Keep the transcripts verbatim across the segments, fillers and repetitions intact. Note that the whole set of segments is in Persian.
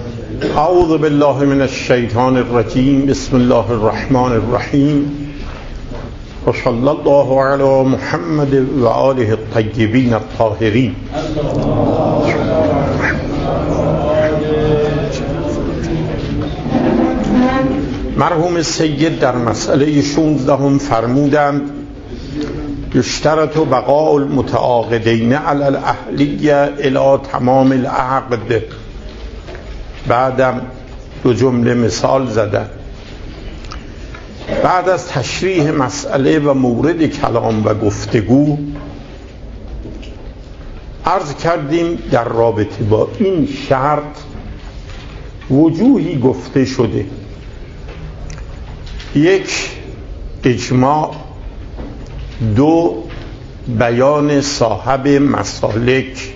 اعوذ بالله من الشیطان الرجیم. بسم الله الرحمن الرحیم و صلی الله علی محمد و آله الطیبین الطاهرین. مرحوم سید در مسئله شانزدهم فرمودند یشترط بقاء المتعاقدین علی الاهلیه الی تمام العقد. بعدم دو جمله مثال زدن. بعد از تشریح مسئله و مورد کلام و گفتگو عرض کردیم در رابطه با این شرط وجوهی گفته شده. یک، اجماع. دو، بیان صاحب مسالک.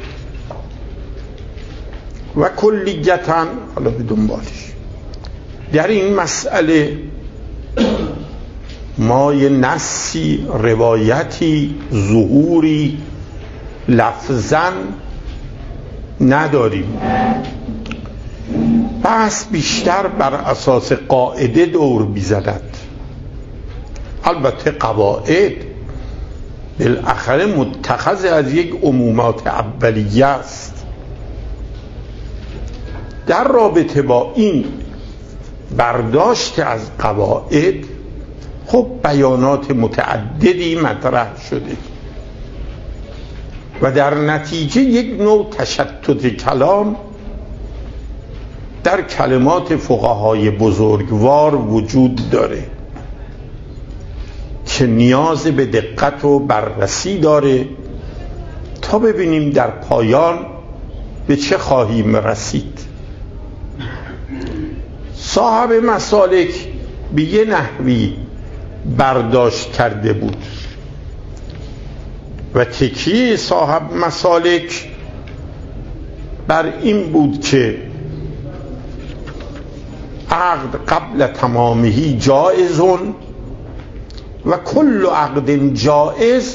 و کلیتاً حالا به دنبالش در این مسئله ما یه نصی، روایتی، ظهوری لفظاً نداریم. بحث بیشتر بر اساس قاعده دور بیزدد. البته قواعد بالاخره متخذ از یک عمومات اولیه است. در رابطه با این برداشت از قواعد خب بیانات متعددی مطرح شده و در نتیجه یک نوع تشتت کلام در کلمات فقهای بزرگوار وجود داره که نیاز به دقت و بررسی داره تا ببینیم در پایان به چه خواهیم رسید. صاحب مسالک به یه نحوی برداشت کرده بود و تکیه صاحب مسالک بر این بود که عقد قبل تمامهی جائزون و کل عقد جائز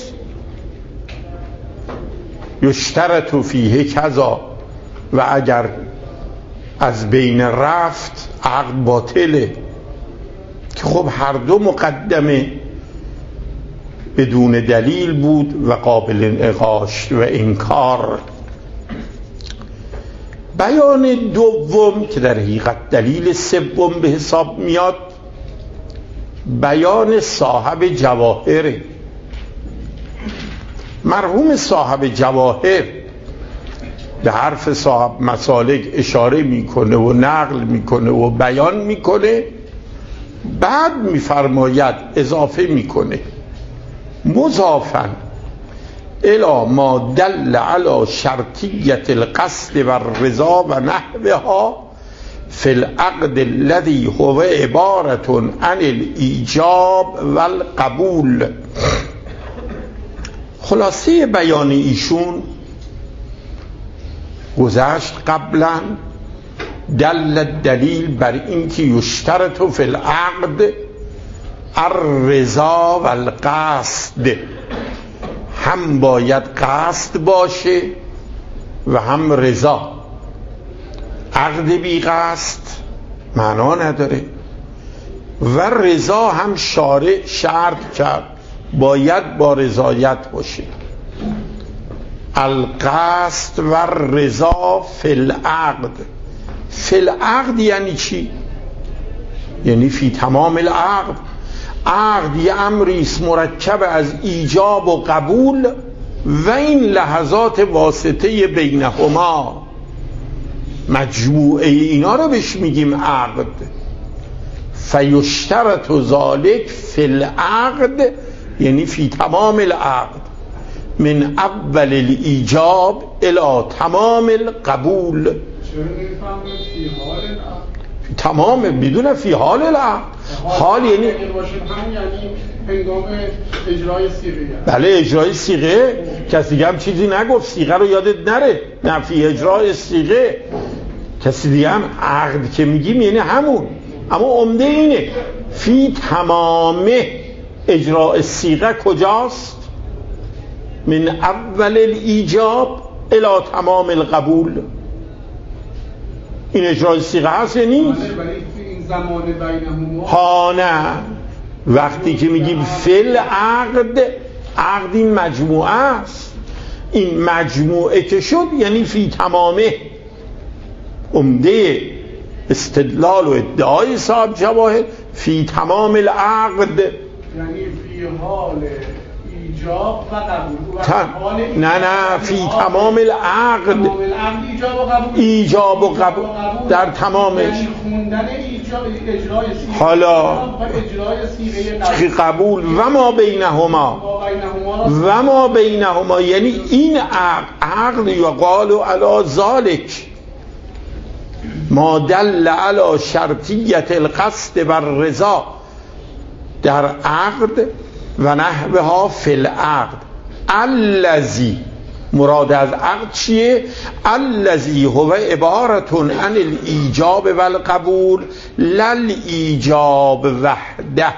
یشترط فیه کذا، و اگر از بین رفت عقد باطله، که خب هر دو مقدمه بدون دلیل بود و قابل انعقاش و انکار. بیان دوم که در حقیقت دلیل سوم به حساب میاد بیان صاحب جواهر. مرحوم صاحب جواهر به حرف صاحب مسالک اشاره میکنه و نقل میکنه و بیان میکنه، بعد میفرماید اضافه میکنه مضافاً الی ما دل علی شرطیت القصد و الرضا و نحوها فی العقد الذی هو عبارة عن الایجاب و القبول. خلاصه بیان ایشون گذشت قبلا. دل دلیل بر اینکه یشترط فی العقد الرضا و القصد، هم باید قصد باشه و هم رضا. عقد بی قصد معنا نداره و رضا هم شارع شرط کرد باید با رضایت باشه. القصد و رضا فی العقد. فی العقد یعنی چی؟ یعنی فی تمام العقد. عقد یه امریست مرکب از ایجاب و قبول و این لحظات واسطه بینهما، مجموعه اینا رو بهش میگیم عقد. فیشترط ذالک فی العقد یعنی فی تمام العقد، من اول الایجاب الی تمام القبول. تمام بدون فی حال العقد. حال یعنی یعنی هنگام اجرای صیغه. بله اجرای صیغه. کسی دیگه هم چیزی نگفت، صیغه رو یادت نره. نه فی اجرای صیغه. کسی دیگه هم عقد که میگیم یعنی همون، اما عمده اینه فی تمام اجرای صیغه کجاست؟ من اول الایجاب الی تمام القبول. این اجرای صیغه هست یا نیست؟ زمان بینهما ها نه، وقتی که میگیم فل عقد، عقد این مجموعه است، این مجموعه که شد یعنی فی تمامه. عمده استدلال و ادعای صاحب جواهر فی تمام العقد، یعنی فی حال ایجاب و قبول. تن... نه نه فی تمام العقد، تمام العقد ایجاب و قبول، ایجاب و قبول در تمامش، یعنی خوندن ایجاب اجرای سیغه حالا و اجرای سیغه قبول و ما بینهما و ما بینهما، یعنی این عقد عقد یقال علی ذالک ما دل علی شرطیت القصد و الرضا در عقد و نحوها فی العقد. الذی، مراد از عقد چیه؟ الذی هو عبارتون عن الایجاب و القبول لل ایجاب وحده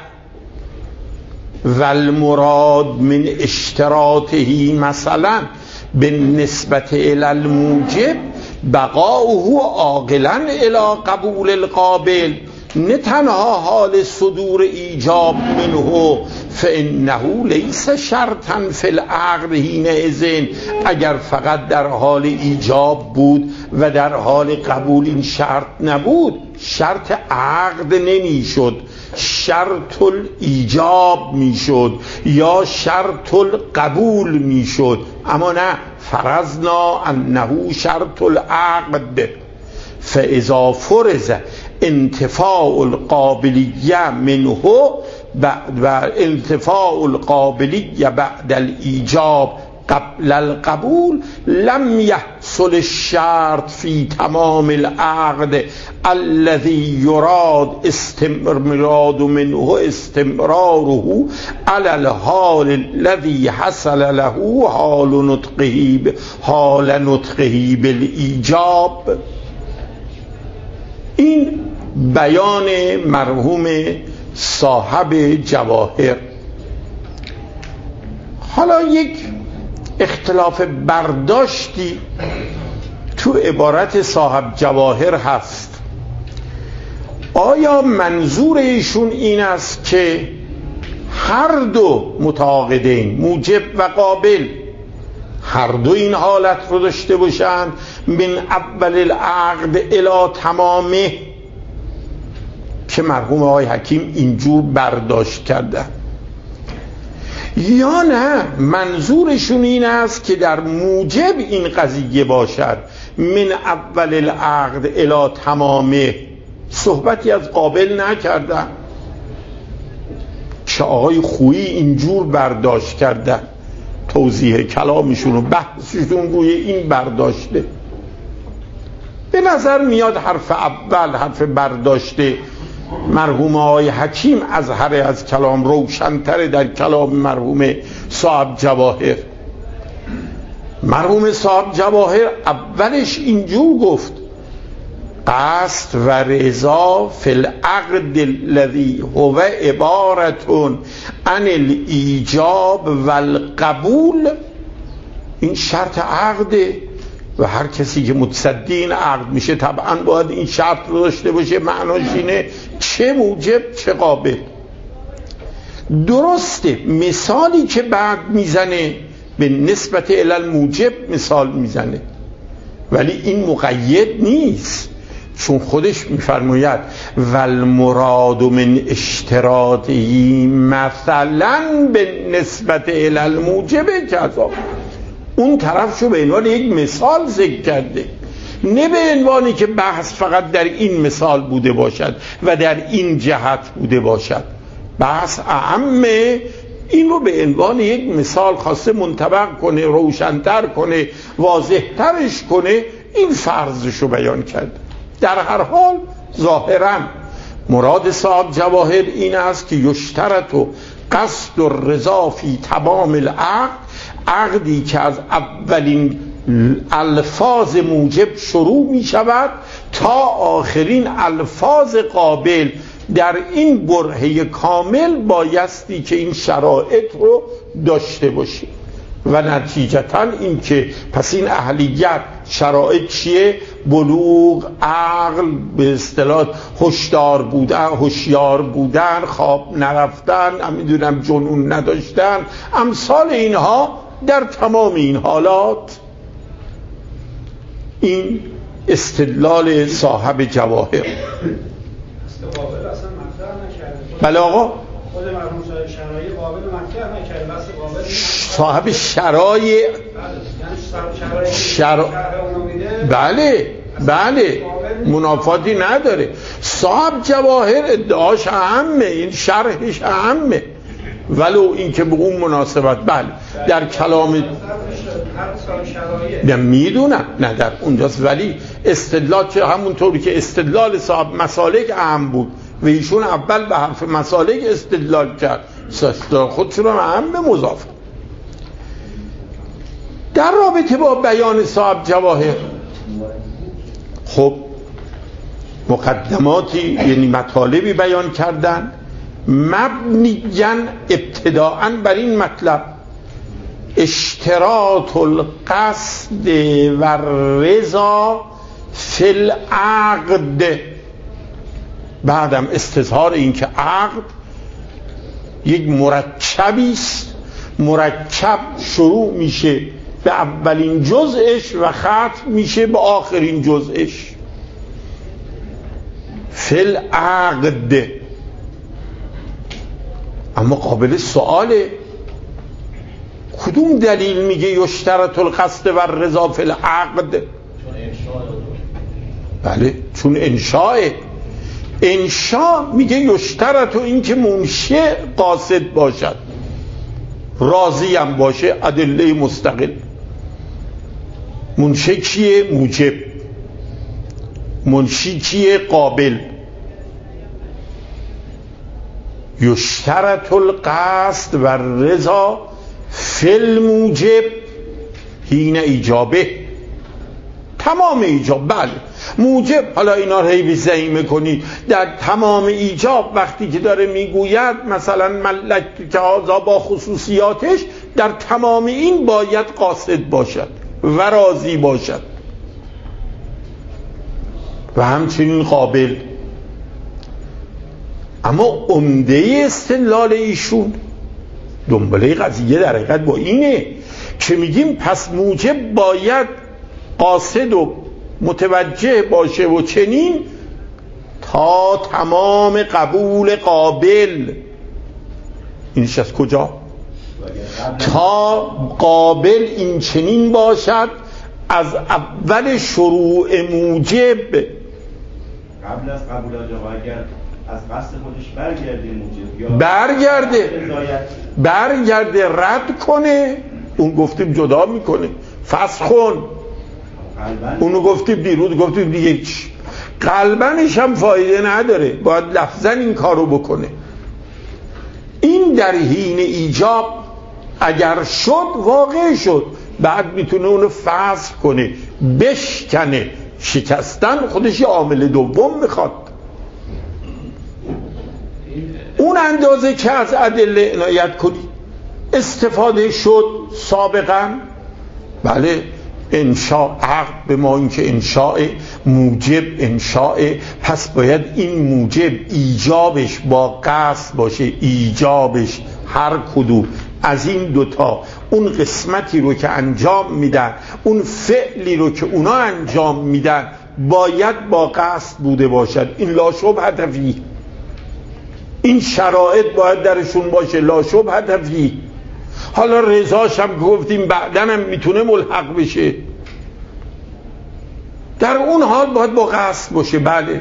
و المراد من اشتراطه مثلا بالنسبت الی الموجب بقاؤه عاقلا الی قبول القابل، نه تنها حال صدور ایجاب منه فانه لیس شرطا فی العقد حینئذ، اگر فقط در حال ایجاب بود و در حال قبول این شرط نبود شرط عقد نمیشد، شرط الایجاب میشد یا شرط القبول میشد. اما نه، فرضنا انه شرط العقد، فاذا فرض انتفاع القابلیه منه و انتفاع القابلیه بعد الایجاب قبل القبول لم يحصل الشرط في تمام العقد الذي يراد استمرار منه استمراره على الحال الذي حصل له حال نطقه حال نطقه بالإيجاب. این بیان مرحوم صاحب جواهر. حالا یک اختلاف برداشتی تو عبارت صاحب جواهر هست. آیا منظور ایشون این است که هر دو متعاقدین موجب و قابل هر دو این حالت رو داشته باشند من اول العقد الی تمامه، که مرحوم آقای حکیم اینجور برداشت کرده، یا نه منظورشون این است که در موجب این قضیه باشد من اول العقد الی تمامه، صحبتی از قابل نکردن که آقای خویی اینجور برداشت کرده، توضیح کلامشون و بحثشون روی این برداشته. به نظر میاد حرف اول، حرف برداشته مرحوم آقای حکیم از هر از کلام روشن‌تر در کلام مرحوم صاحب جواهر. مرحوم صاحب جواهر اولش اینجور گفت قصد و رضا فی العقد الذی هو عبارتون عن الایجاب و القبول، این شرط عقده و هر کسی که متصدی این عقد میشه طبعا باید این شرط رو داشته باشه، معناش اینه چه موجب چه قابل. درسته مثالی که بعد میزنه به نسبت الی الموجب مثال میزنه، ولی این مقید نیست، چون خودش میفرماید والمراد من اشتراطی مثلا به نسبت الی الموجب کذا، اون طرفشو به عنوان یک مثال ذکر کرده، نه به عنوانی که بحث فقط در این مثال بوده باشد و در این جهت بوده باشد. بحث اعمه، این رو به عنوان یک مثال خواسته منطبق کنه، روشن‌تر کنه، واضح‌ترش کنه، این فرضشو بیان کرد. در هر حال ظاهراً مراد صاحب جواهر این است که یشترط و قصد و رضا فی تمام العقد، عقدی که از اولین الفاظ موجب شروع می شود تا آخرین الفاظ قابل، در این برهه کامل بایستی که این شرایط رو داشته باشیم. و نتیجتاً این که پس این اهلیت شرایط چیه؟ بلوغ، عقل، به اصطلاح هوشیار بودن، هوشیار بودن، خواب نرفتن، نمیدونم جنون نداشتن، امثال اینها. در تمام این حالات این استدلال صاحب جواهر. بله آقا، خود مرحوم صاحب شرایع قابل مطرح نکرد، بس قابل صاحب شرایع شرا... بله بله منافاتی نداره. صاحب جواهر ادعاش اهمه، این شرحش اهمه، ولو این که به اون مناسبت بله در کلام نه میدونم نه در اونجاست، ولی استدلال چه همونطوری که استدلال صاحب مسالک اهم بود و ایشون اول به حرف مسالک استدلال کرد، خودشون هم اهم به مضاف. در رابطه با بیان صاحب جواهر خب مقدماتی یعنی مطالبی بیان کردن مبنیاً ابتداءً بر این مطلب اشتراط القصد و رضا فی العقد. بعدم استظهار این که عقد یک مرکبی است، مرکب شروع میشه به اولین جزءش و ختم میشه به آخرین جزءش. فی العقد. اما قابل سؤاله کدوم دلیل میگه یشترط القصد و رضا فی العقد؟ بله چون انشاء انشاء میگه یشترط و این که منشأ قاصد باشد، راضی هم باشه، ادله مستقل. منشأ کیه؟ موجب. منشی کیه؟ قابل. یشترط القصد و رضا فی الموجب حین ایجابه. تمام ایجاب بله موجب، حالا اینا رو هی بزعی میکنید در تمام ایجاب وقتی که داره میگوید مثلا ملک که هذا با خصوصیاتش، در تمام این باید قاصد باشد و راضی باشد و همچنین قابل. اما عمده استدلال ایشون دنباله قضیه در حقیقت با اینه که میگیم پس موجب باید قاصد و متوجه باشه و چنین تا تمام قبول قابل. اینش از کجا؟ تا قابل این چنین باشد از اول شروع موجب. قبل از قبول آقا اگر از قصد خودش برگرده موجب یا برگرده برگرده رد کنه، اون گفتیم جدا میکنه فسخ کن، اونو گفتیم دیروز گفتیم دیگه قلبنش هم فایده نداره، باید لفظاً این کارو بکنه. این در حین ایجاب اگر شد واقع شد، بعد میتونه اونو فسخ کنه، بشکنه. شکستن خودش یه عامل دوم میخواد. اون اندازه که از ادله عنایت کنی استفاده شد سابقا، بله انشاء عقد به ما این که انشاء موجب انشاء، پس باید این موجب ایجابش با قصد باشه، ایجابش هر کدوم از این دوتا اون قسمتی رو که انجام میدن، اون فعلی رو که اونا انجام میدن باید با قصد بوده باشد. این لا شبهة فیه، این شرایط باید درشون باشه، لا شبهة فیه. حالا رضاش هم گفتیم بعدن هم میتونه ملحق بشه، در اون حال باید با قصد باشه بله.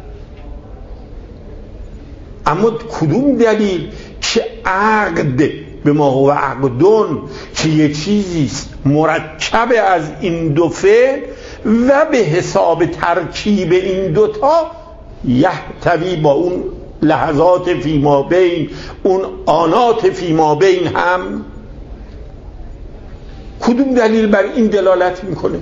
اما کدوم دلیل که عقد به ما هو عقدون که یه چیزیست مرکب از این دو فعل و به حساب ترکیب این دوتا یحتوی با اون لحظات فی ما بین، اون آنات فی ما بین هم، کدوم دلیل بر این دلالت میکنه؟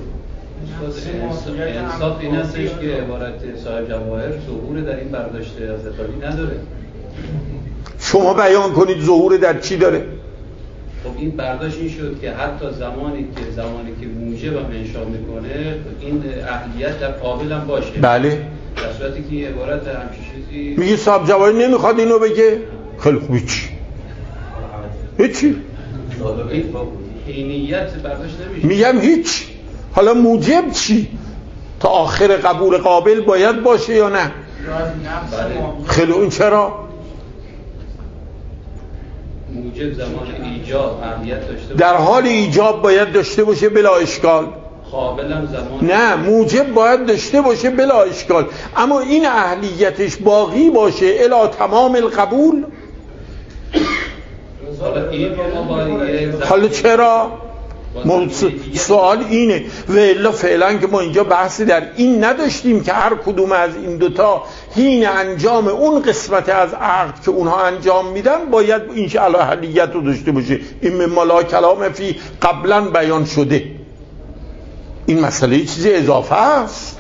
انصاف این هستش که عبارت صاحب جواهر ظهور در این برداشته از اطلاعی نداره. شما بیان کنید ظهور در چی داره؟ خب این برداشت این شد که حتی زمانی که زمانی که موجب هم انشا میکنه این اهلیت در قابل هم باشه. بله. در صورتی که عبارت همچین چیزی میگه صاحب جواهر نمیخواد اینو بگه. خیلی خوب هیچی هیچی حینیت برداشت نمیشه. میگم هیچ. حالا موجب چی؟ تا آخر قبول قابل باید باشه یا نه؟ خیلی این چرا؟ موجب زمان ایجاب اهلیت داشته باشه. در حال ایجاب باید داشته باشه بلا اشکال. قابلم زمان نه موجب باید داشته باشه بلا اشکال، اما این اهلیتش باقی باشه الی تمام القبول. حالا این رو ما باید حالا چرا؟ سوال اینه. و الا فعلا که ما اینجا بحثی در این نداشتیم که هر کدوم از این دوتا حین انجام اون قسمت از عقد که اونها انجام میدن باید این اهلیت رو داشته باشه. این ملا کلام فی قبلا بیان شده. این مسئله چیزی اضافه است.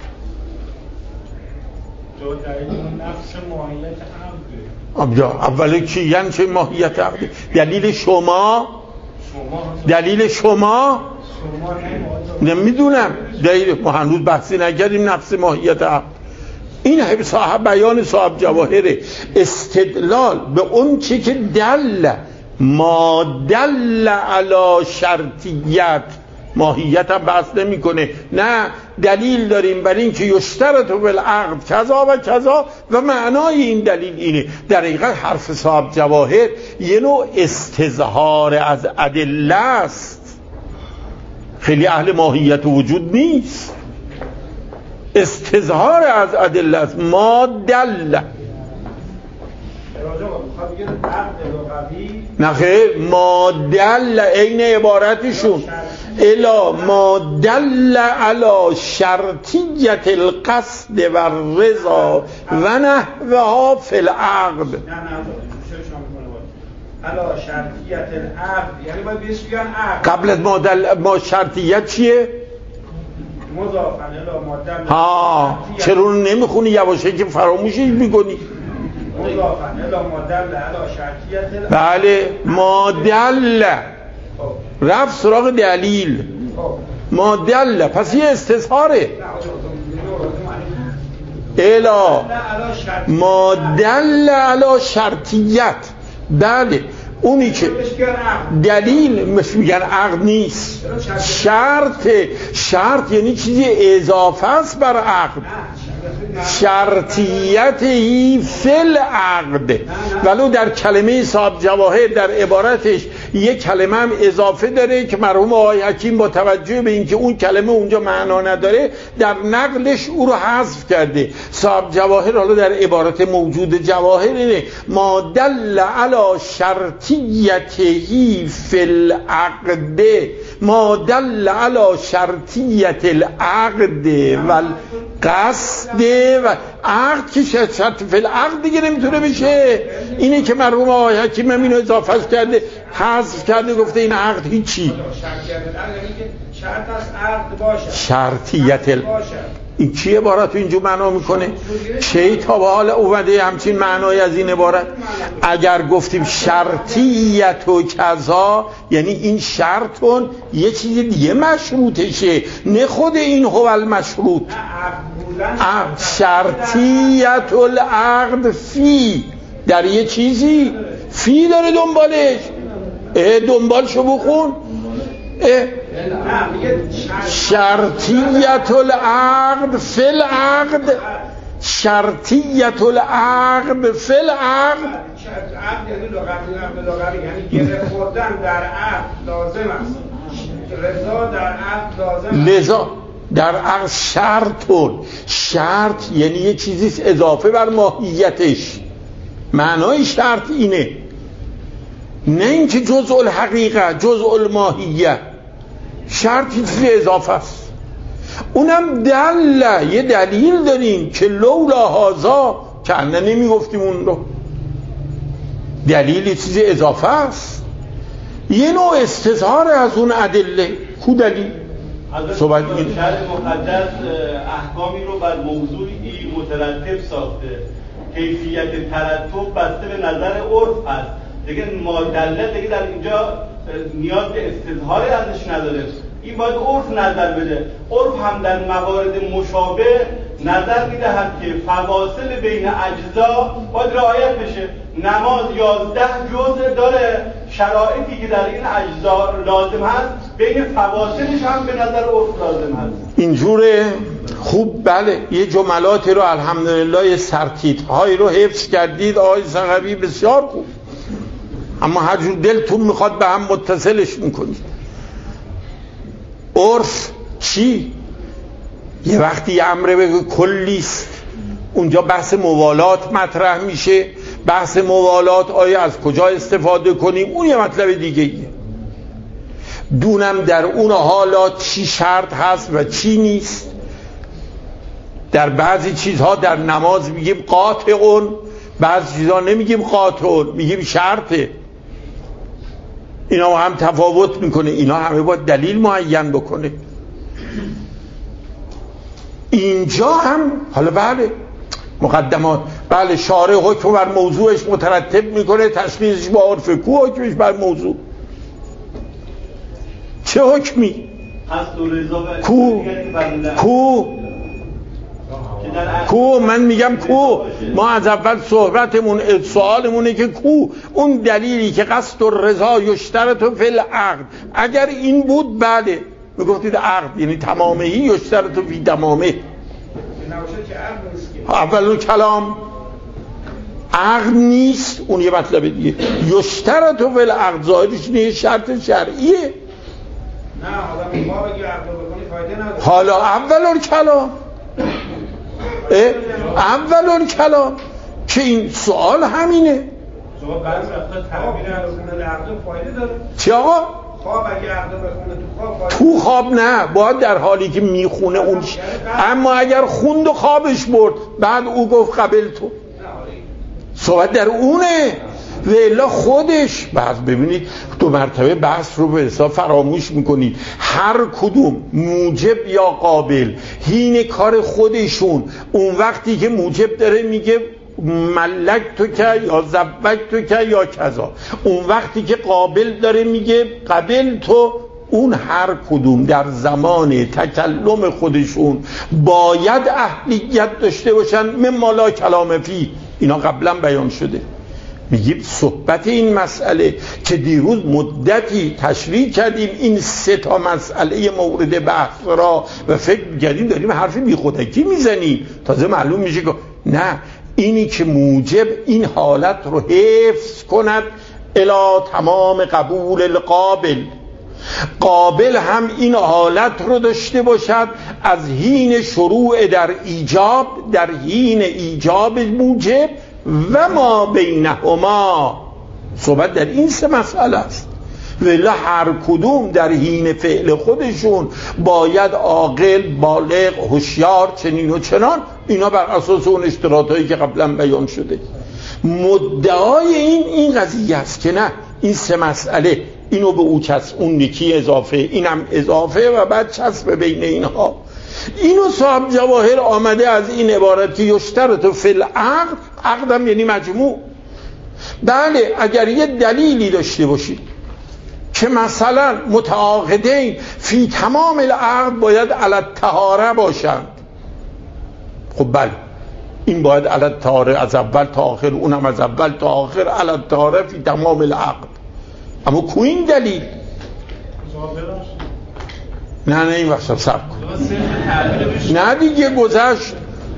دو دلیل نفس ماهیت عقده. اولی چی؟ یعنی چه ماهیت عقده؟ دلیل شما دلیل شما نمیدونم. دلیل ما هنوز بحثی نکردیم نفس ماهیت عقد. این هم صاحب بیان صاحب جواهره. استدلال به اون چی که دل ما دل علی شرطیت، ماهیت هم بحث نمی کنه. نه دلیل داریم بر این که یشترط بالعقد کذا و کذا و معنای این دلیل اینه. در حقیقت حرف صاحب جواهر یه نوع استظهار از ادله است. خیلی اهل ماهیت وجود نیست. استظهار از ادله است. ما دل نه خیر ما دل عین عبارتشون الا ما دل علی شرطیت القصد و الرضا و نحوها فی العقد. نه نه علا شرطیت العقد یعنی باید بهش بگن عقد. قبل از ما دل ما شرطیت چیه؟ مضافن الا ما دل. ها چرا نمیخونی یواشه که فراموشش میکنی؟ مضافن الا ما دل علا شرطیت العقد. بله ما دل رفت سراغ دلیل. ما دل پس یه استظهاره. الا ما دل علی شرطیت. بله اونی که دلیل مش میگن عقد نیست، شرط. شرط یعنی چیزی اضافه است بر عقد. شرطیتی فی العقد. ولو در کلمه صاحب جواهر در عبارتش یک کلمه هم اضافه داره که مرحوم آقای حکیم با توجه به اینکه اون کلمه اونجا معنا نداره در نقلش او رو حذف کرده. صاحب جواهر حالا در عبارت موجود جواهر اینه ما دل علی شرطیته فی العقد. ما دل علی شرطیت العقد والقصد و عقد که شرط فی العقد دیگه نمیتونه بشه. اینه که مرحوم آقای حکیم هم اینو اضافه کرده حذف کرده گفته این عقد هیچی. شرط از عقد باشه. شرطیت ال... این چی عبارت اینجور معنا میکنه؟ چه تا به حال اومده همچین معنای از این عبارت؟ اگر گفتیم شرطیت و کذا یعنی این شرطون یه چیز دیگه مشروطشه، نه خود این هو المشروط. شرطیت العقد فی در یه چیزی فی داره دنبالش. اه دنبالشو بخون. اه شرطیت العقد فی العقد. شرطیت العقد فی العقد. عقد یعنی لغوی یعنی گره خوردن در عقد لازم است. رضا در عقد لازم است. لذا در عقد شرطون. شرط یعنی یه چیزی اضافه بر ماهیتش. معنای شرط اینه، نه اینکه جزء الحقیقه جزء الماهیه. شرط چیزی اضافه است. اونم دل یه دلیل داریم که لولا هازا که انه نمی گفتیم اون رو. دلیل چیزی اضافه است، یه نوع استظهار از اون ادله. کو دلیل؟ صحبت این شرع مقدس احکامی رو بر موضوعی مترتب ساخته. کیفیت ترتب بسته به نظر عرف هست. دیگه مادله دیگه در اینجا نیاز به استظهاری ازش نداره، این باید عرف نظر بده. عرف هم در موارد مشابه نظر میدهد که فواصل بین اجزا باید رعایت بشه. نماز یازده جزء داره، شرایطی که در این اجزا لازم هست بین فواصلش هم به نظر عرف لازم هست. اینجوره؟ خوب، بله. یه جملاتی رو الحمدلله، سرتیترهایی رو حفظ کردید آقای ثقفی، بسیار خوب، اما هر جور دلتون میخواد به هم متصلش میکنید. عرف چی؟ یه وقتی یه امر بگه کلیست، اونجا بحث موالات مطرح میشه. بحث موالات آیا از کجا استفاده کنیم، اون یه مطلب دیگه ایه. دونم در اون حالات چی شرط هست و چی نیست. در بعضی چیزها در نماز میگیم قاطعون، بعضی چیزها نمیگیم قاطعون، میگیم شرطه. اینا هم تفاوت میکنه، اینا همه باید دلیل معین بکنه. اینجا هم حالا بله مقدمات، بله شارع حکم بر موضوعش مترتب میکنه، تشخیصش با عرف، کو حکمش بر موضوع؟ چه حکمی؟ کو کو کو من میگم کو. ما از اول صحبتمون سوالمونه که کو اون دلیلی که قصد و رضا یشترط فی العقد، اگر این بود بله میگفتید عقد یعنی تمامه یشترط فی تمامه. اول کلام عقد نیست، اون یه مطلب دیگه. یشترط فی العقد ظاهرش نیه شرط شرعیه. نه حالا ما بگی عقد بکنی فایده نداره. حالا اول کلام اول کلام که این سوال همینه. جواب بعضی وقتا تعبیر از عقد فایده داره. چی آقا؟ خواب اگه عقد بخونه تو خواب فایده. تو خواب نه، باید در حالی که میخونه اون ش... اما اگر خوند و خوابش برد بعد او گفت قبل تو، صحبت در اونه. و الا خودش بحث، ببینید دو مرتبه بحث رو به حساب فراموش میکنید. هر کدوم موجب یا قابل هین کار خودشون، اون وقتی که موجب داره میگه ملک تو که یا زبک تو که یا کذا، اون وقتی که قابل داره میگه قبل تو، اون هر کدوم در زمان تکلم خودشون باید اهلیت داشته باشن. مما لا کلام فی، اینا قبلا بیان شده. میگیم صحبت این مسئله که دیروز مدتی تشریح کردیم، این سه تا مسئله مورد بحث را و فکر می‌کردیم داریم حرف بیخودکی میزنیم، تازه معلوم میشه که نه، اینی که موجب این حالت رو حفظ کند الی تمام قبول القابل، قابل هم این حالت رو داشته باشد از حین شروع در ایجاب، در حین ایجاب موجب و ما بینهما. صحبت در این سه مسئله است. ولی هر کدوم در حین فعل خودشون باید عاقل، بالغ، هوشیار، چنین و چنان، اینا بر اساس اون اشتراطایی که قبلا بیان شده. مدعای این این قضیه است که نه، این سه مسئله، اینو به او چسب، اون نکی اضافه، اینم اضافه و بعد چسب بین اینها. اینو صاحب جواهر آمده از این عبارت که یشترط فی العقد، عقدم یعنی مجموع. بله اگر یه دلیلی داشته باشید که مثلا متعاقدین فی تمام العقد باید علی الطهاره باشند، خب بله این باید علی الطهاره از اول تا آخر، اونم از اول تا آخر علی الطهاره فی تمام العقد. اما کو این دلیل؟ نه نه این وقت سب کن، نه دیگه گذشت.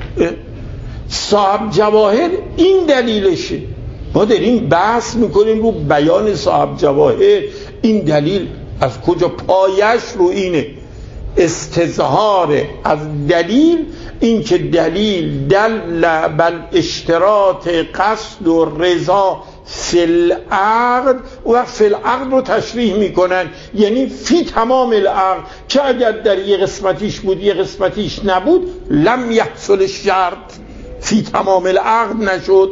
صاحب جواهر این دلیلشه. ما داریم بحث میکنیم رو بیان صاحب جواهر. این دلیل از کجا؟ پایش رو اینه، استظهار از دلیل، این که دلیل دل بل اشتراط قصد و رضا فی العقد و فی العقد رو تشریح میکنن، یعنی فی تمام العقد، که اگر در یه قسمتیش بود یه قسمتیش نبود لم یحصل شرط، فی تمام العقد نشد.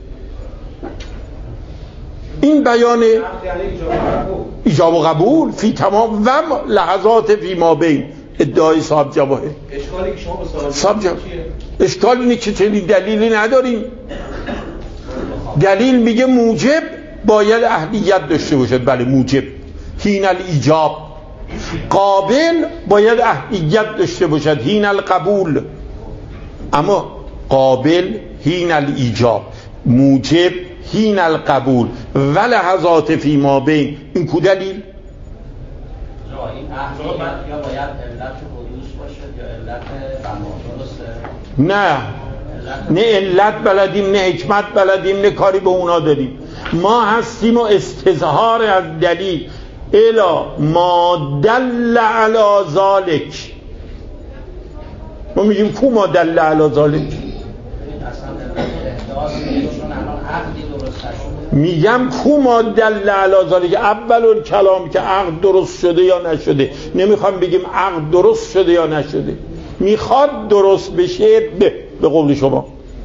این بیان ایجاب و قبول فی تمام و لحظات فی ما بین، ادعای صاحب جواهر. اشکالی که شما با صاحب جواهر اشکال اینه که چنین دلیلی نداریم. دلیل میگه موجب باید اهلیت داشته باشد، بله موجب، هین الایجاب. قابل باید اهلیت داشته باشد، هین القبول. اما قابل هین الایجاب، موجب هین القبول و لحظات فی ما بین. این کو دلیل؟ این اهلیت یا باید علت حدوث باشه یا علت بنا، درسته؟ نه نه علت بلدیم، نه حکمت بلدیم، نه کاری به اونا داریم. ما هستیم و استظهار از دلیل الا ما دل علی ذالک. ما میگیم کو ما دل علی ذالک؟ میگم کو ما دل علی ذالک. اول کلام که عقد درست شده یا نشده. نمیخوام بگیم عقد درست شده یا نشده، میخواد درست بشه به به قول شما.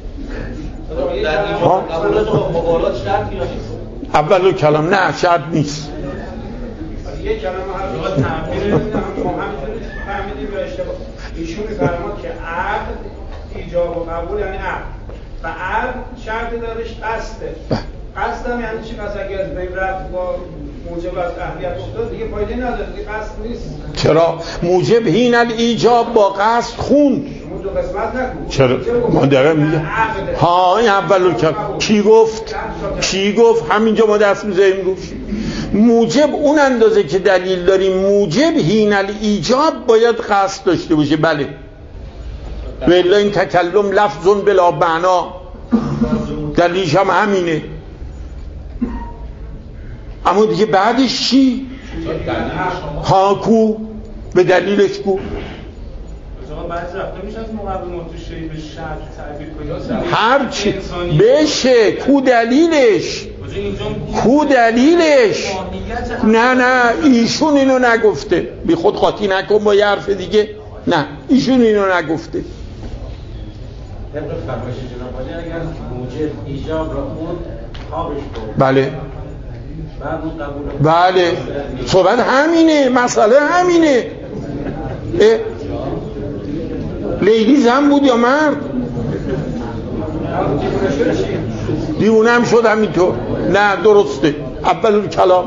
اول کلام نه شرط نیست. یه کلمه هر تعبیر نمیدونم ما همینجوری فهمیدیم به اشتباه. ایشون میفرماد که عقد ایجاب و قبول یعنی عقد و عقد شرط دارش قصده. قصدم یعنی چی؟ پس اگه از بین رفت با موجب از اهلیت افتاد دیگه فایده نداره، دیگه قصد نیست. چرا؟ موجب هین الایجاب با قصد خوند. شما دو قسمت نکن. چرا؟ ما دقیقا میگه ها این اول کلام کی گفت؟ کی گفت؟ همینجا ما دست میذاریم روش. موجب اون اندازه که دلیل داریم موجب هین الایجاب باید قصد داشته باشه. بله ولی این تکلم لفظون بلا معنا، دلیلش هم همینه. اما دیگه بعدش چی؟ ها کو به دلیلش کو. بعضی رفته میشه از مقدمات تو شیء به شرط تعبیر کنید هر چی بشه کو دلیلش، کو دلیلش. نه نه ایشون اینو نگفته، بی خود قاطی نکن با یه حرف دیگه. نه ایشون اینو نگفته. طبق فرمایش جناب عالی اگر موجب ایجاب را اون خوابش بود بله بعد اون قبول بله صحبت همینه، مسئله همینه. لیلی زن بود یا مرد؟ دیونه هم شد همینطور. نه درسته اول کلام.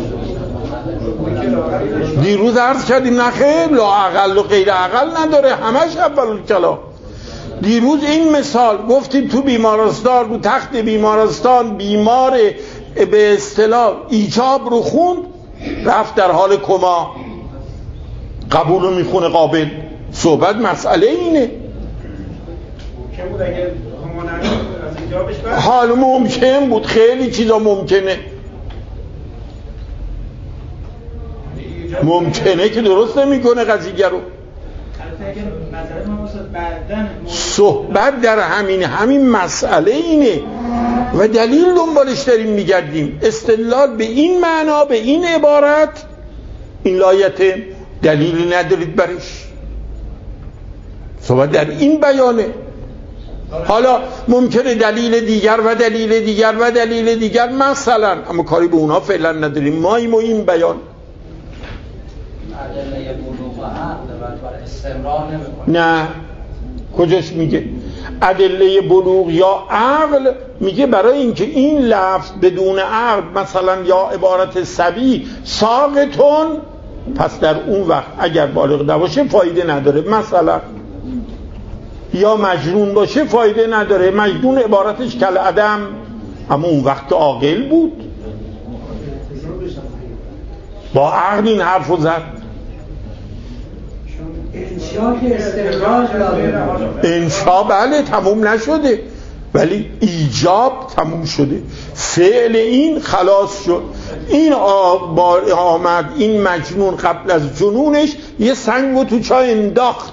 دیروز عرض کردیم نخیر لا اقل و غیر اقل نداره، همش اول کلام. دیروز این مثال گفتیم تو بیمارستان، رو تخت بیمارستان بیمار به اصطلاح ایجاب رو خوند، رفت در حال کما، قبول رو میخونه قابل. صحبت مسئله اینه. که بود اگه همانند از ایجابش بعد حال ممکن بود، خیلی چیزا ممکنه. ممکنه که درست نمیکنه قضیه رو. صحبت در همین همین مسئله اینه و دلیل دنبالش داریم میگردیم. استدلال به این معنا، به این عبارت، این لایت دلیلی ندارید برش. صحبت در این بیانه. حالا ممکنه دلیل دیگر و دلیل دیگر و دلیل دیگر مثلا، اما کاری به اونا فعلا نداریم. ماییم و این بیان ادله بلوغ و عقل بر استمرار نمیکنه. نه کجاش میگه ادله بلوغ یا عقل؟ میگه برای اینکه این لفظ بدون عقل مثلا یا عبارت صبی ساقطون، پس در اون وقت اگر بالغ نباشه فایده نداره. مثلا یا مجنون باشه فایده نداره. مجنون عبارتش کل عدم، اما اون وقت عاقل بود با عقل این حرفو زد. انشا که استقرار داره، انشا بله تموم نشده ولی ایجاب تموم شده. فعل این خلاص شد. این آمد این مجنون قبل از جنونش یه سنگو تو چای انداخت.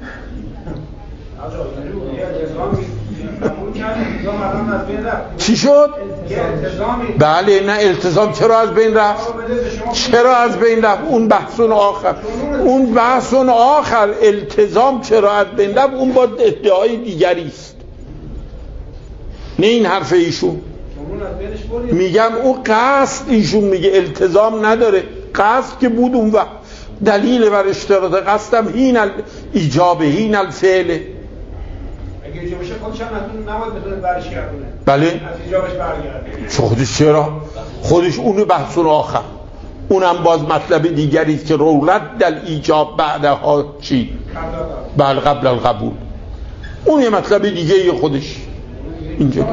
چی شد؟ بله نه التزام چرا از بین رفت؟ چرا از بین رفت؟ اون بحثون آخر، اون بحثون آخر التزام چرا از بین رفت اون با ادعای دیگری است، نه این حرف ایشون. میگم اون قصد ایشون میگه التزام نداره. قصد که بود اون وقت دلیل بر اشتراط قصدم هین ایجاب هین الفعل. اگه ایجابش خودش هم نباید بتونه برش گردونه. بله از ایجابش برگرده. خودش چرا؟ خودش اونو بحثون آخر، اونم باز مطلب دیگری است که رولت در ایجاب بعدها چی؟ بل قبل القبول. اون یه مطلب دیگه خودش اینجا.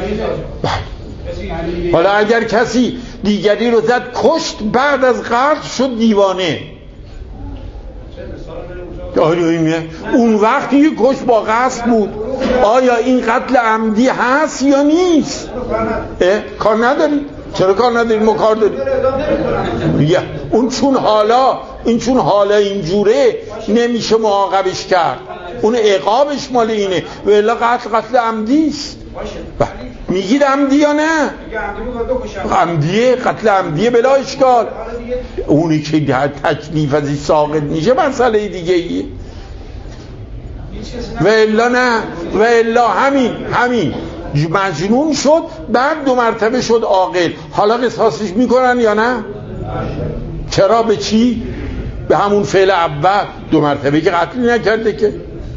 حالا اگر کسی دیگری رو زد کشت بعد از قتل شد دیوانه، اون وقتی یه کش با قصد بود، آیا این قتل عمدی هست یا نیست؟ کار ندارید. چرا کار ندارید؟ ما کار دارید. اون چون حالا این چون حالا اینجوره نمیشه معاقبش کرد، اون عقابش مال اینه، و الا قتل قتل عمدی است. میگید عمدی یا نه؟ عمدیه، قتل عمدیه بلا اشکال. اونی که تکلیف ازی ساقط میشه مسئله دیگه ایه، و الا نه، و الا همین همین مجنون شد بعد دو مرتبه شد عاقل، حالا قصاصش میکنن یا نه؟ چرا؟ به چی؟ به همون فعل اول، دو مرتبه که قتل نکرده که.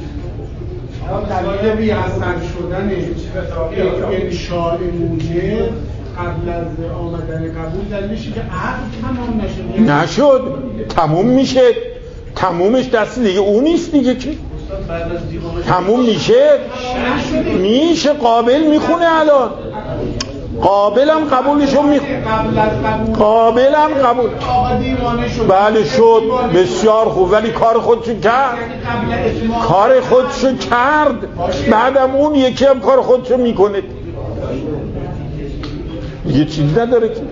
دلیل بی‌اثر شدن انشاء موجب قبل از آمدن قبول دلیلش که عقد تمام نشد. نشد، تموم میشه، تمومش دست دیگه اون نیست دیگه که تموم میشه. میشه قابل میخونه الان، قابلم قبولشو میخونه، قابلم قبول بله شد، بسیار خوب، ولی کار خودشو کرد، کار خودشو کرد، بعدم اون یکی هم کار خودشو میکنه، یه چیز نداره که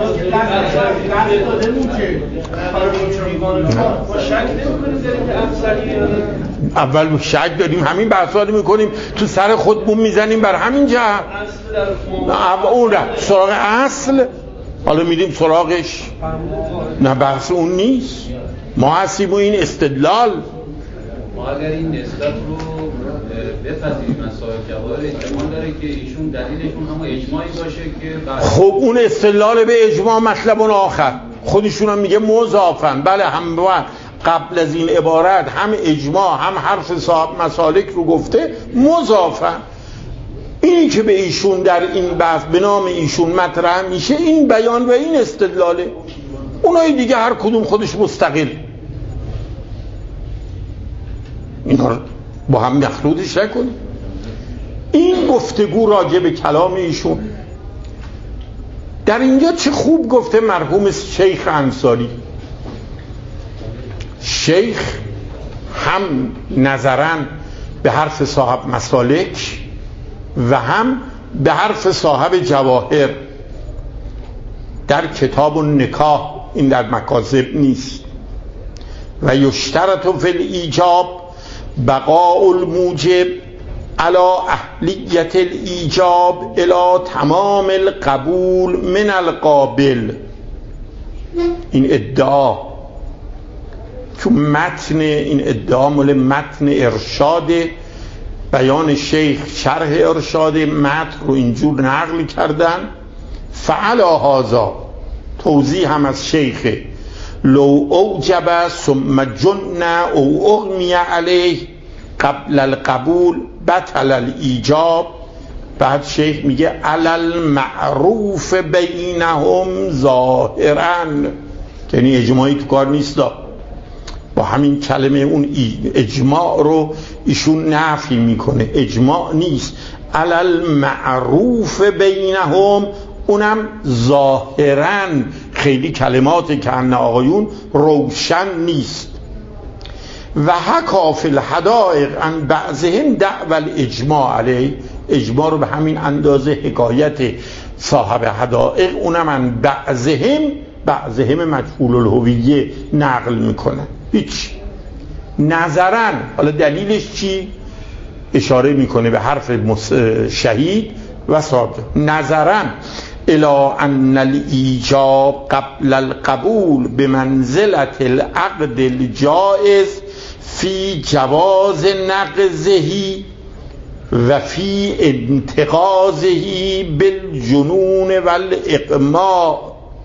اول شک داریم، همین بحثا رو میکنیم تو سر خودمون میزنیم بر همین جهت. اون را سراغ اصل، حالا میریم سراغش، نه بحث اون نیست. ما هستیم و این استدلال. ما اگر این نسبت رو بپذیریم مسائل جواهر، احتمال داره که ایشون دلیلشون هم اجماعی باشه که خب اون استدلال به اجماع مطلب اون آخر خودشون هم میگه مضافن. بله هم قبل از این عبارت هم اجماع هم حرف صاحب مسالک رو گفته مضافن. اینی که به ایشون در این بحث به نام ایشون مطرح میشه این بیان و این استدلاله، اونای دیگه هر کدوم خودش مستقل. اینا با هم مخلوطش نکنیم. این گفتگو راجع به کلام ایشون در اینجا چه خوب گفته مرحوم شیخ انصاری. شیخ هم نظراً به حرف صاحب مسالک و هم به حرف صاحب جواهر در کتاب النکاح، این در مکاذب نیست، و یشترط فی الایجاب بقاء الموجب علی اهلیت الایجاب الی تمام القبول من القابل. این ادعا تو متن، این ادعا مال متن ارشاد بیان شیخ، شرح ارشاد متن رو اینجور نقل کردن. فعلا هذا توضیح هم از شیخ، لو اوجب ثم جن او اغمی علیه قبل القبول بطل الایجاب. بعد شیخ میگه علل معروف بینهم ظاهرا، یعنی اجماعی تو کار نیست. با همین کلمه اون اجماع رو ایشون نفی میکنه، اجماع نیست، علل معروف بینهم، اونم ظاهرا، خیلی کلمات که ان آقایون روشن نیست. و حکا فی الحدائق ان بعضهم دعوی الاجماع علیه، اجماع رو به همین اندازه حکایت صاحب حدائق اونم ان بعضهم، بعضهم مجهول الهویه نقل میکنن. هیچ نظرن، حالا دلیلش چی؟ اشاره میکنه به حرف شهید و صادق. نظرن الى ان الایجاب قبل القبول بمنزلت العقد الجائز فی جواز نقضه و فی انتقاضه بالجنون والاغماء.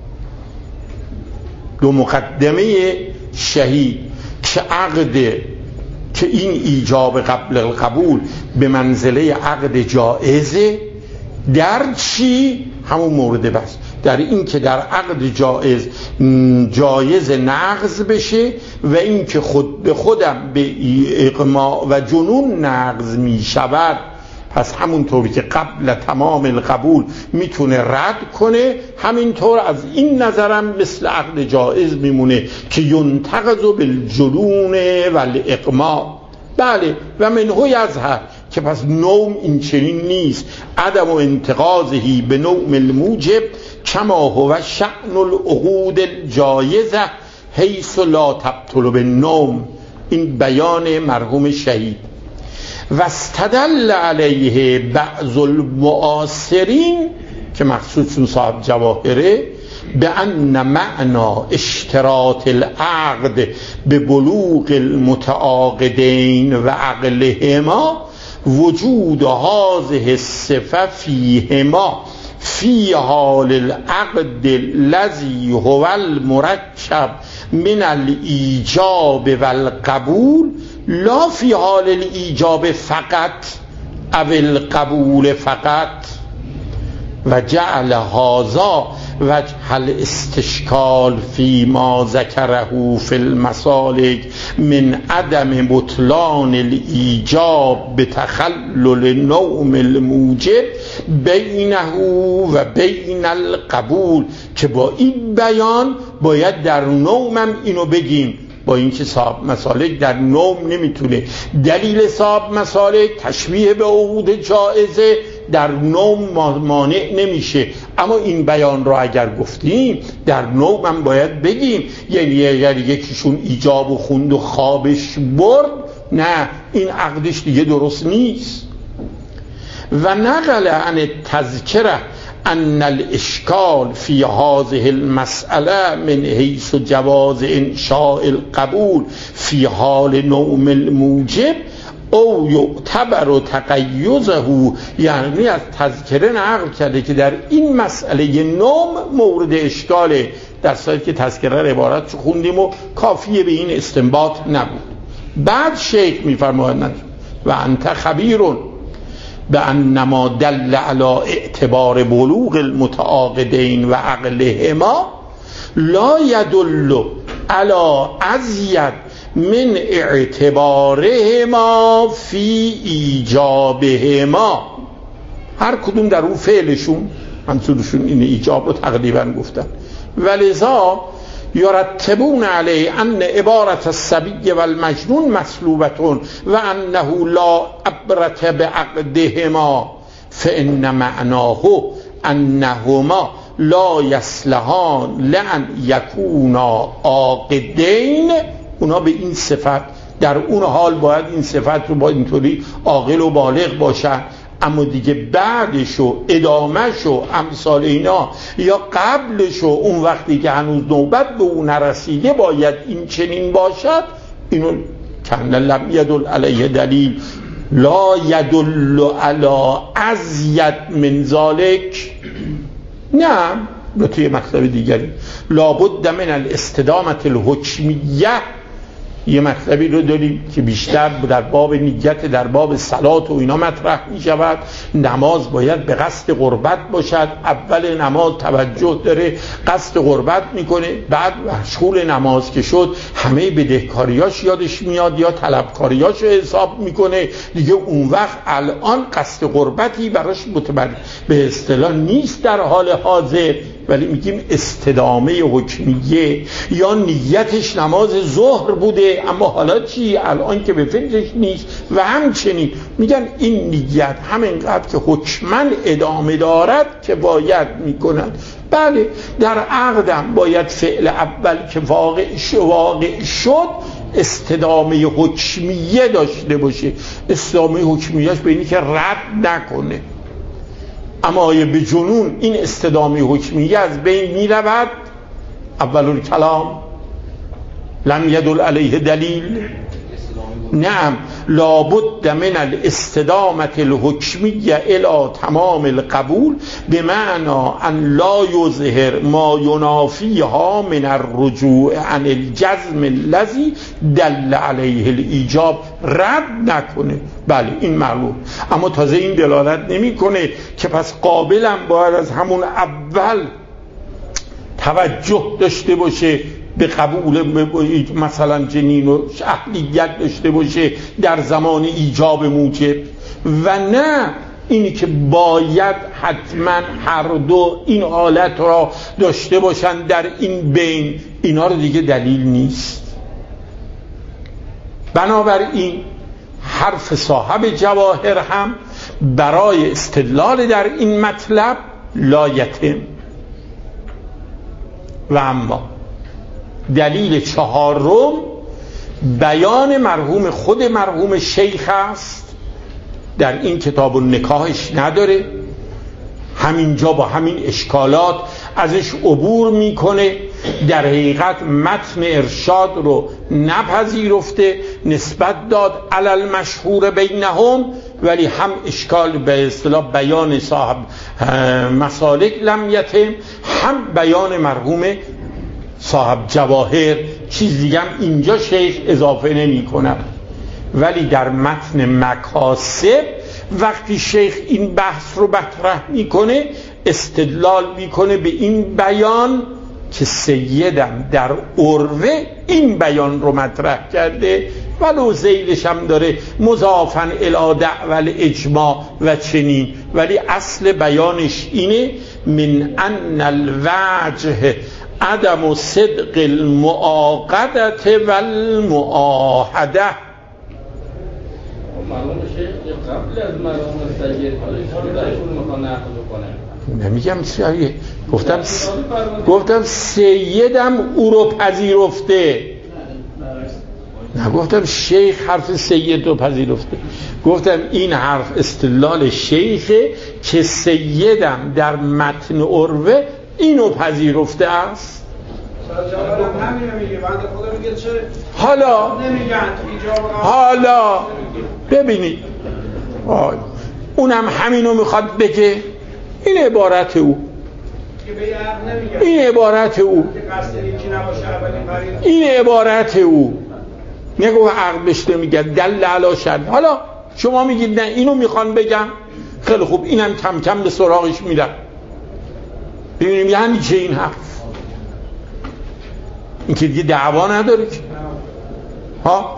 دو مقدمه شهید که عقد، که این ایجاب قبل القبول به منزله عقد جائزه، در چی؟ همون مورد بس، در این که در عقد جایز جایز نقض بشه و این که خود به خودم به اغما و جنون نقض می شود، پس همونطوری که قبل تمام القبول میتونه رد کنه، همینطور از این نظرم مثل عقد جایز میمونه که ینتقض بالجنون و الاغما. بله و منه یظهر که پس نوم این چنین نیست، عدم و انتقاضهی به نوم الموجب کما هو شأن العقود الجایزه حیث لا تبطل بالنوم. این بیان مرحوم شهید. و استدل علیه بعض المعاصرین که مخصوص صاحب جواهره به ان معنا اشتراط العقد به بلوغ المتعاقدین و عقلهما وجود هذه الصفه فیهما فی حال العقد الذی هو المرکب من الایجاب و القبول لا فی حال الایجاب فقط او القبول فقط. و جعل هذا وجه الاستشکال فی ما ذکره فی المسالک من عدم بطلان الایجاب بتخلل نوم الموجب بینه و بین القبول، که با این بیان باید در نومم اینو بگیم، با اینکه صاحب مسالک در نوم نمیتونه. دلیل صاحب مسالک تشبیه به عقود جائزه در نوم مانع نمیشه، اما این بیان را اگر گفتیم در نوم هم باید بگیم. یعنی اگر یکیشون ایجاب و خوند و خوابش برد، نه این عقدش دیگه درست نیست. و نقل عن تذکره ان الاشکال فی هذه المسئله من حیث جواز انشاء القبول فی حال نوم الموجب او یعتبر و تقیزه، یعنی از تذکره نقل کرده که در این مسئله نوم مورد اشکاله، در صورتی که تذکره عبارت رو خوندیم و کافیه به این استنباط نبود. بعد شیخ میفرماید و انت خبیرون به انما دل علی اعتبار بلوغ المتعاقدین و عقلهما لا یدل علی ازید من اعتبارهما فی ایجابهما. هر کدوم در اون فعلشون منظورشون این ایجاب رو تقریبا گفتن. ولذا یرتبون علیه ان عبارت الصبی و المجنون مسلوبتون و انه لا عبرت بعقدهما فان معناه انهما لا یصلحان لان یکونا عاقدین. اونا به این صفت در اون حال باید این صفت رو با اینطوری عاقل و بالغ باشن، اما دیگه بعدش و ادامهش و امثال اینا یا قبلش و اون وقتی که هنوز نوبت به اون نرسیده باید این چنین باشد. اینو کن لم یدل علیه دلیل لا یدل علی ازید من ذالک. نه به توی مطلب دیگری لابد من الاستدامت الحکمیه. یه مطلبی رو داریم که بیشتر در باب نیت در باب صلات و اینا مطرح می شود. نماز باید به قصد قربت باشد. اول نماز توجه داره قصد قربت میکنه، بعد مشغول نماز که شد همه بدهکاریاش یادش میاد یا طلبکاریاش رو حساب میکنه دیگه. اون وقت الان قصد قربتی براش متبر به اصطلاح نیست در حال حاضر، ولی میگیم استدامه حکمیه. یا نیتش نماز ظهر بوده اما حالا چی؟ الان که به فکرش نیست. و همچنین میگن این نیت همینقدر که حکمن ادامه دارد که باید میکنن. بله در عقدم باید فعل اول که واقع شد, واقع شد استدامه حکمیه داشته باشه. استدامه حکمیهش به اینی که رد نکنه. اما آیا به جنون این استدامه حکمیه از بین می رود؟ اول کلام لم یدل علیه دلیل. نعم لابد من الاستدامة الحکمیه الى تمام القبول بمعنى ان لا یظهر ما ینافیها من الرجوع عن الجزم الذي دل علیه الایجاب، رد نکنه. بله این معلوم، اما تازه این دلالت نمی کنه که پس قابلم باید از همون اول توجه داشته باشه به قبول مثلا جنین و اهلیت داشته باشه در زمان ایجاب موجب، و نه اینی که باید حتما هر دو این حالت را داشته باشن در این بین. اینا رو دیگه دلیل نیست. بنابراین حرف صاحب جواهر هم برای استدلال در این مطلب لا یتم. و اما دلیل چهارم بیان مرحوم خود مرحوم شیخ است، در این کتاب النکاحش نداره، همینجا با همین اشکالات ازش عبور میکنه، در حقیقت متن ارشاد رو نپذیرفته، نسبت داد علل مشهور بینهم، ولی هم اشکال به اصطلاح بیان صاحب مسالک لم یتم، هم بیان مرحوم صاحب جواهر. چیز دیگه هم اینجا شیخ اضافه نمی کنه. ولی در متن مکاسب وقتی شیخ این بحث رو مطرح میکنه استدلال میکنه به این بیان که سیدم در عروه این بیان رو مطرح کرده، ولو زیلش هم داره مضافن الی دعوی اجماع و چنین، ولی اصل بیانش اینه من ان الوجه عدم صدق المعاقدت و المعاهده. مرحوم شیخ قبل از مرحوم سید حالا ایشون درشون میخوان نقل بکنه. نمیگم چیه، گفتم س... گفتم سیدم او رو پذیرفته، نگفتم شیخ حرف سید رو پذیرفته. گفتم این حرف استدلال شیخه که سیدم در متن عروه اینو پذیرفته است. حالا حالا ببینید آی. اونم همینو میخواد بگه، این عبارت او این عبارت او این عبارت او نگو عقل بشته میگه دل علی شر. حالا شما میگید نه اینو میخوان بگم، خیلی خوب اینم کم کم به سراغش میرم ببینیم یعنی چه این حرف. این که دیگه دعوا نداره که ها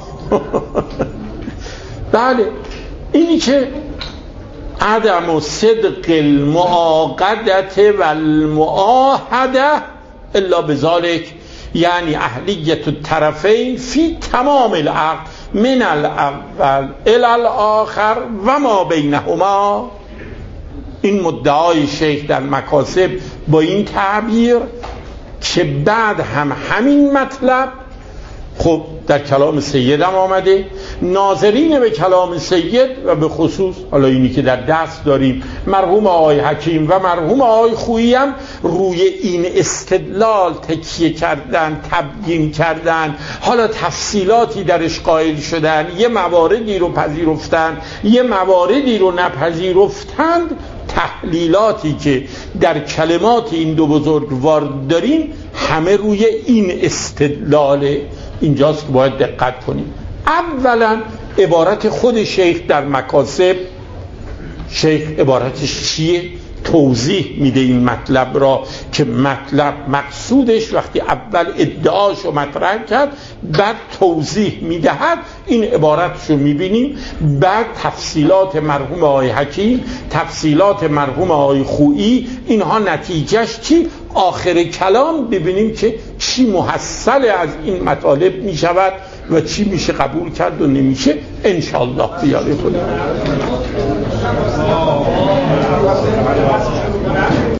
بله اینی که عدم و صدق المعاقدت و المعاهده الا بذالک، یعنی اهلیت الطرفین فی تمام العقد من الاول الی الاخر و ما بینهما. این مدعای شیخ در مکاسب با این تعبیر که بعد هم همین مطلب خب در کلام سید هم آمده، ناظرین به کلام سید و به خصوص حالا اینی که در دست داریم مرحوم آقای حکیم و مرحوم آقای خویی هم روی این استدلال تکیه کردن، تبیین کردن، حالا تفصیلاتی درش قائل شدن، یه مواردی رو پذیرفتن یه مواردی رو نپذیرفتند. تحلیلاتی که در کلمات این دو بزرگوار داریم همه روی این استدلاله. اینجاست که باید دقت کنیم. اولا عبارت خود شیخ در مکاسب، شیخ عبارتش چیه؟ توضیح میده این مطلب را که مطلب مقصودش وقتی اول ادعاشو مطرح کرد بعد توضیح میدهد. این عبارتشو میبینیم، بعد تفصیلات مرحوم آقای حکیم، تفصیلات مرحوم آقای خویی، اینها نتیجهش چی؟ آخر کلام ببینیم که چی محصل از این مطالب میشود و چی میشه قبول کرد و نمیشه. انشاءالله بیاره کنیم.